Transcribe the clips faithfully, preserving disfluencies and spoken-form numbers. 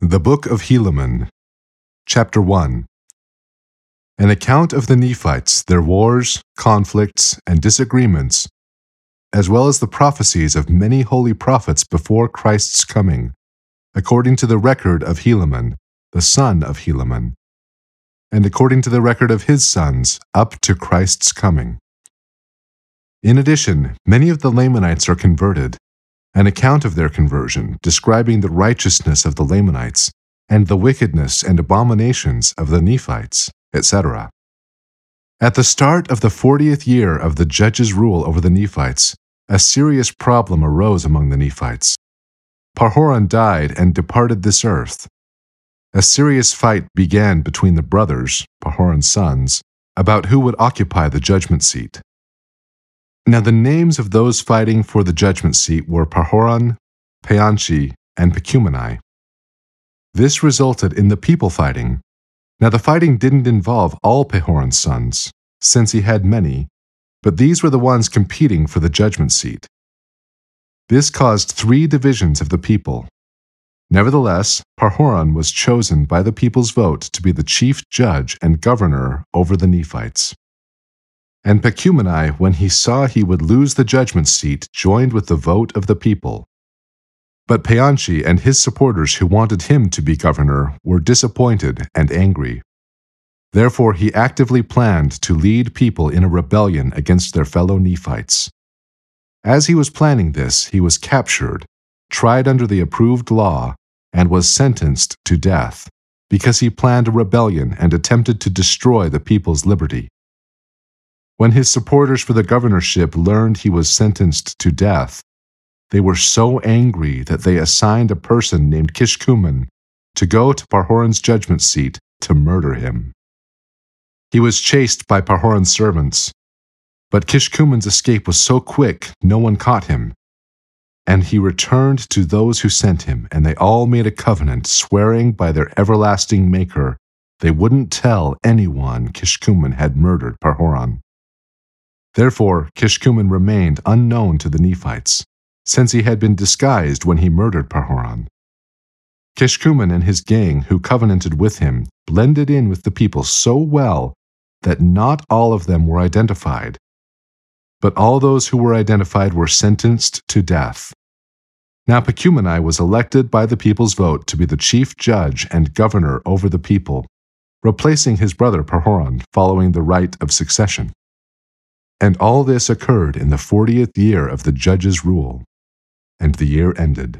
The Book of Helaman, Chapter one. An account of the Nephites, their wars, conflicts, and disagreements, as well as the prophecies of many holy prophets before Christ's coming, according to the record of Helaman, the son of Helaman, and according to the record of his sons, up to Christ's coming. In addition, many of the Lamanites are converted. An account of their conversion, describing the righteousness of the Lamanites, and the wickedness and abominations of the Nephites, et cetera. At the start of the fortieth year of the judges' rule over the Nephites, a serious problem arose among the Nephites. Parhoran died and departed this earth. A serious fight began between the brothers, Parhoran's sons, about who would occupy the judgment seat. Now the names of those fighting for the judgment seat were Parhoran, Peanchi, and Pechumeni. This resulted in the people fighting. Now the fighting didn't involve all Parhoran's sons, since he had many, but these were the ones competing for the judgment seat. This caused three divisions of the people. Nevertheless, Parhoran was chosen by the people's vote to be the chief judge and governor over the Nephites. And Pechumeni, when he saw he would lose the judgment seat, joined with the vote of the people. But Peanchi and his supporters who wanted him to be governor were disappointed and angry. Therefore he actively planned to lead people in a rebellion against their fellow Nephites. As he was planning this, he was captured, tried under the approved law, and was sentenced to death, because he planned a rebellion and attempted to destroy the people's liberty. When his supporters for the governorship learned he was sentenced to death, they were so angry that they assigned a person named Kishkumen to go to Parhoran's judgment seat to murder him. He was chased by Parhoran's servants, but Kishkumen's escape was so quick no one caught him. And he returned to those who sent him, and they all made a covenant, swearing by their everlasting Maker they wouldn't tell anyone Kishkumen had murdered Parhoran. Therefore, Kishkumen remained unknown to the Nephites, since he had been disguised when he murdered Parhoran. Kishkumen and his gang who covenanted with him blended in with the people so well that not all of them were identified, but all those who were identified were sentenced to death. Now Pechumeni was elected by the people's vote to be the chief judge and governor over the people, replacing his brother Parhoran following the right of succession. And all this occurred in the fortieth year of the judges' rule, and the year ended.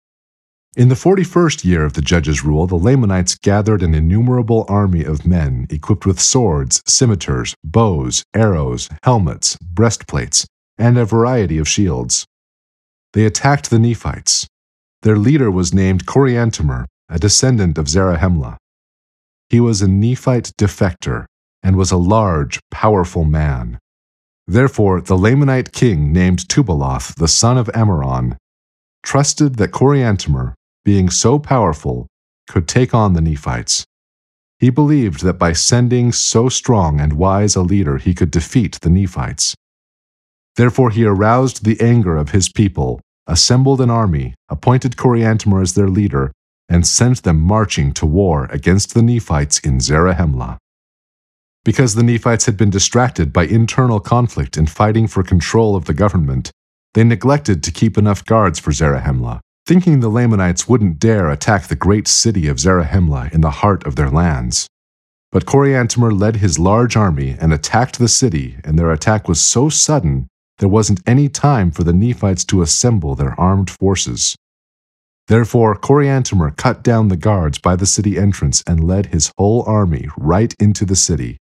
In the forty-first year of the judges' rule, the Lamanites gathered an innumerable army of men equipped with swords, scimitars, bows, arrows, helmets, breastplates, and a variety of shields. They attacked the Nephites. Their leader was named Coriantumr, a descendant of Zarahemla. He was a Nephite defector and was a large, powerful man. Therefore, the Lamanite king named Tubaloth, the son of Amaron, trusted that Coriantumr, being so powerful, could take on the Nephites. He believed that by sending so strong and wise a leader he could defeat the Nephites. Therefore he aroused the anger of his people, assembled an army, appointed Coriantumr as their leader, and sent them marching to war against the Nephites in Zarahemla. Because the Nephites had been distracted by internal conflict and fighting for control of the government, they neglected to keep enough guards for Zarahemla, thinking the Lamanites wouldn't dare attack the great city of Zarahemla in the heart of their lands. But Coriantumr led his large army and attacked the city, and their attack was so sudden there wasn't any time for the Nephites to assemble their armed forces. Therefore, Coriantumr cut down the guards by the city entrance and led his whole army right into the city.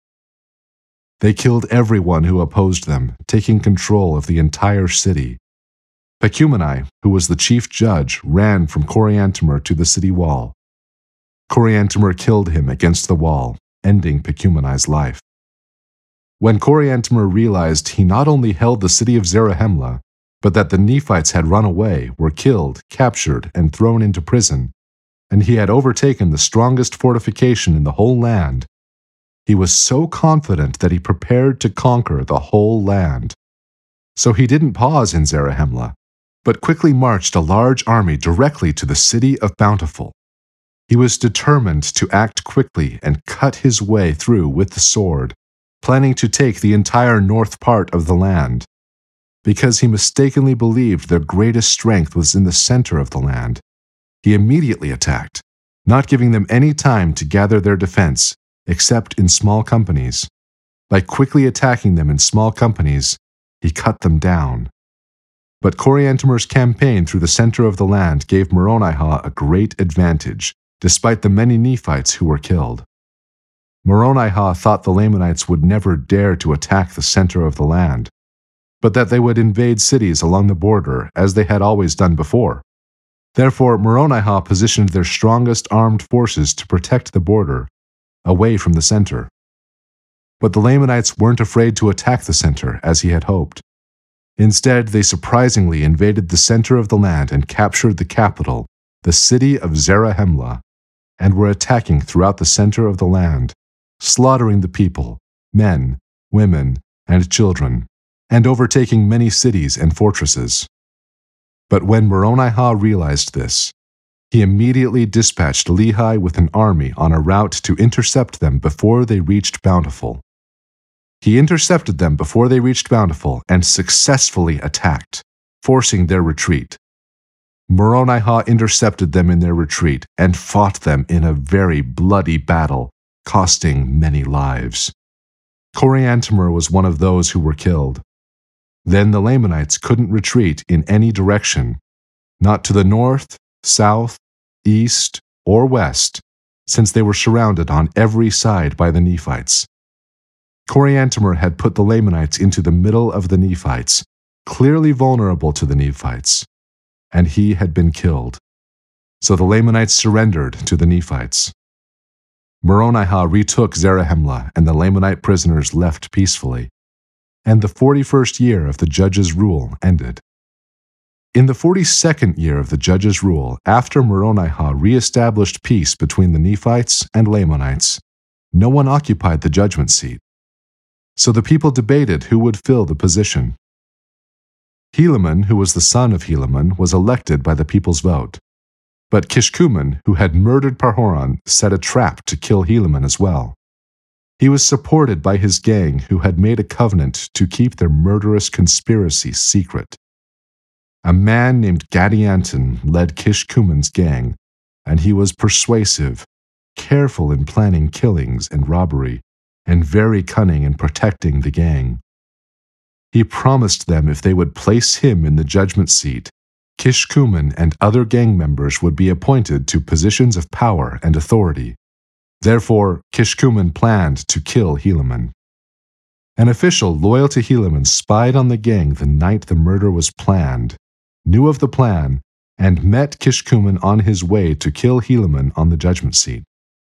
They killed everyone who opposed them, taking control of the entire city. Pechumeni, who was the chief judge, ran from Coriantumr to the city wall. Coriantumr killed him against the wall, ending Pechumeni's life. When Coriantumr realized he not only held the city of Zarahemla, but that the Nephites had run away, were killed, captured, and thrown into prison, and he had overtaken the strongest fortification in the whole land, he was so confident that he prepared to conquer the whole land. So he didn't pause in Zarahemla, but quickly marched a large army directly to the city of Bountiful. He was determined to act quickly and cut his way through with the sword, planning to take the entire north part of the land. Because he mistakenly believed their greatest strength was in the center of the land, he immediately attacked, not giving them any time to gather their defense, except in small companies. By quickly attacking them in small companies, he cut them down. But Coriantumr's campaign through the center of the land gave Moronihah a great advantage, despite the many Nephites who were killed. Moronihah thought the Lamanites would never dare to attack the center of the land, but that they would invade cities along the border as they had always done before. Therefore, Moronihah positioned their strongest armed forces to protect the border, away from the center. But the Lamanites weren't afraid to attack the center as he had hoped. Instead, they surprisingly invaded the center of the land and captured the capital, the city of Zarahemla, and were attacking throughout the center of the land, slaughtering the people, men, women, and children, and overtaking many cities and fortresses. But when Moronihah realized this, he immediately dispatched Lehi with an army on a route to intercept them before they reached Bountiful. He intercepted them before they reached Bountiful and successfully attacked, forcing their retreat. Moronihah intercepted them in their retreat and fought them in a very bloody battle, costing many lives. Coriantumr was one of those who were killed. Then the Lamanites couldn't retreat in any direction, not to the north, south, east, or west, since they were surrounded on every side by the Nephites. Coriantumr had put the Lamanites into the middle of the Nephites, clearly vulnerable to the Nephites, and he had been killed. So the Lamanites surrendered to the Nephites. Moronihah retook Zarahemla, and the Lamanite prisoners left peacefully, and the forty-first year of the judges' rule ended. In the forty-second year of the judges' rule, after Moronihah re-established peace between the Nephites and Lamanites, no one occupied the judgment seat. So the people debated who would fill the position. Helaman, who was the son of Helaman, was elected by the people's vote. But Kishkumen, who had murdered Pahoran, set a trap to kill Helaman as well. He was supported by his gang, who had made a covenant to keep their murderous conspiracy secret. A man named Gadianton led Kishkumen's gang, and he was persuasive, careful in planning killings and robbery, and very cunning in protecting the gang. He promised them if they would place him in the judgment seat, Kishkumen and other gang members would be appointed to positions of power and authority. Therefore, Kishkumen planned to kill Helaman. An official loyal to Helaman spied on the gang the night the murder was planned, knew of the plan, and met Kishkumen on his way to kill Helaman on the judgment seat.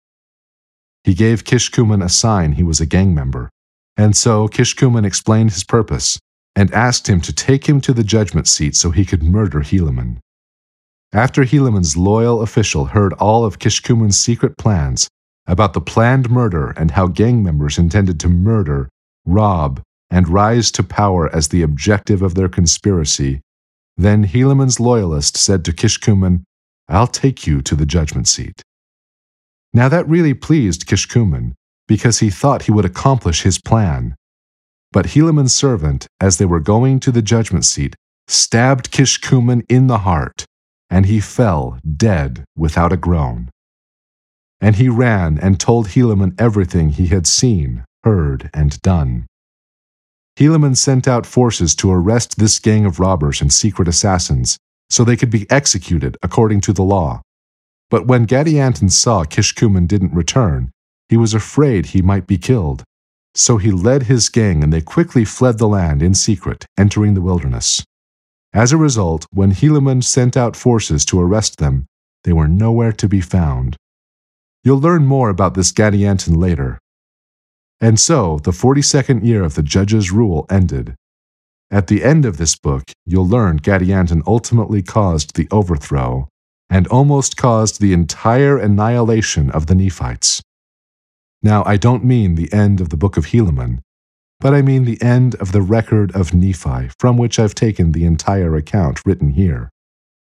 He gave Kishkumen a sign he was a gang member, and so Kishkumen explained his purpose and asked him to take him to the judgment seat so he could murder Helaman. After Helaman's loyal official heard all of Kishkumen's secret plans about the planned murder and how gang members intended to murder, rob, and rise to power as the objective of their conspiracy, then Helaman's loyalist said to Kishkumen, "I'll take you to the judgment seat." Now that really pleased Kishkumen, because he thought he would accomplish his plan. But Helaman's servant, as they were going to the judgment seat, stabbed Kishkumen in the heart, and he fell dead without a groan. And he ran and told Helaman everything he had seen, heard, and done. Helaman sent out forces to arrest this gang of robbers and secret assassins, so they could be executed according to the law. But when Gadianton saw Kishkumen didn't return, he was afraid he might be killed. So he led his gang and they quickly fled the land in secret, entering the wilderness. As a result, when Helaman sent out forces to arrest them, they were nowhere to be found. You'll learn more about this Gadianton later. And so, the forty-second year of the judges' rule ended. At the end of this book, you'll learn Gadianton ultimately caused the overthrow and almost caused the entire annihilation of the Nephites. Now, I don't mean the end of the book of Helaman, but I mean the end of the record of Nephi, from which I've taken the entire account written here.